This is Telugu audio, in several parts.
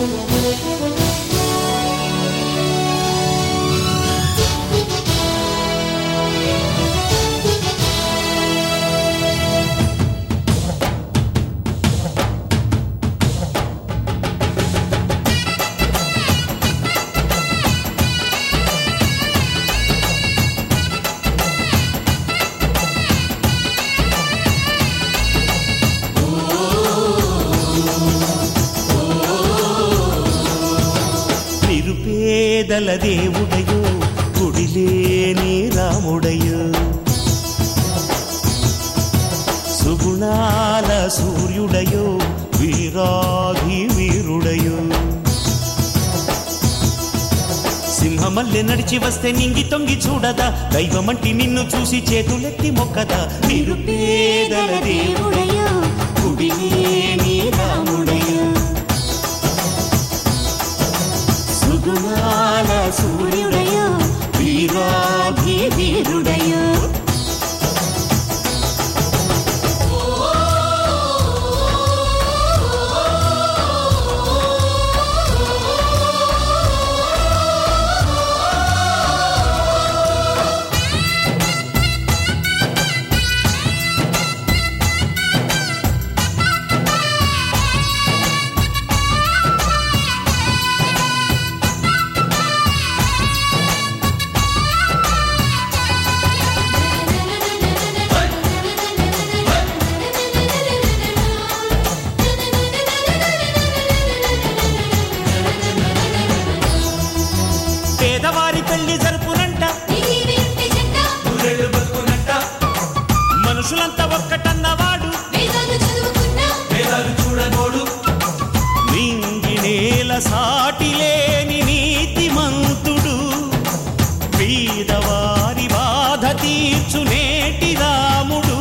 నిరుపేదల దేవుడయో గుడిలేని రాముడయో సుగుణాల సూర్యుడయో వీరాధి వీరుడయో సింహమల్లె నడిచి వస్తే నింగి తొంగి చూడదా దైవమంటి నిన్ను చూసి చేతులెత్తి మొక్కదా నిరుపేదల దేవుడయో గుడిలేని రాముడయో సుగుణాల సూర్యుడయో వీరాధి వీరుడయో పేదవారి పెళ్లి జరుపునంట మనుషులంతా ఒక్కటన్నవాడు చూడగోడు నింగి నేల సాటి లేని నీతిమంతుడు పేదవారి బాధ తీర్చు నేటి రాముడు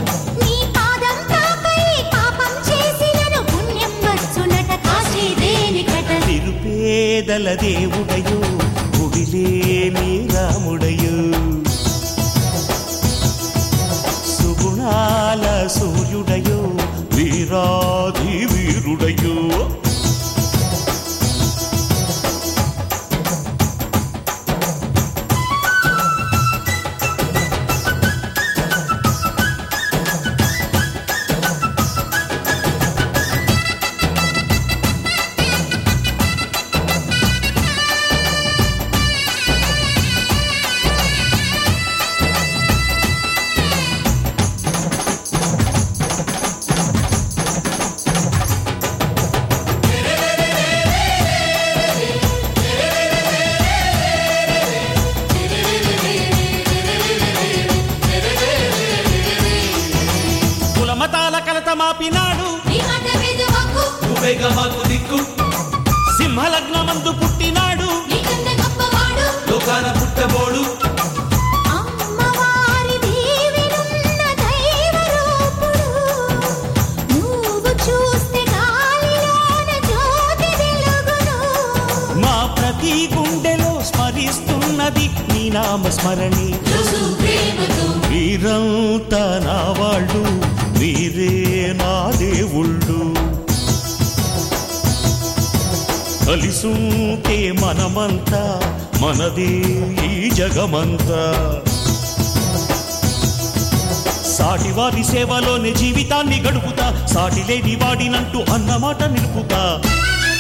నిరుపేదల దేవుడయో గుడిలేని రాముడయో సుగుణాల సూర్యుడయో వీరాధి వీరుడయో మతాల కలత మాపినాడు సింహలగ్నమందు పుట్టినాడు లోకాన పుట్టబోడు మా ప్రతి గుండెలో స్మరిస్తున్నది నీ నామ స్మరణి వీరంతా నా వాళ్ళు వీరే నా దేవుళ్ళు కలిసుంటే మనమంతా మనదే ఈ జగమంతా సాటివారి సేవలోనే జీవితాన్ని గడుపుతా సాటి లేని వాడినంటూ అన్నమాట నిలుపుతా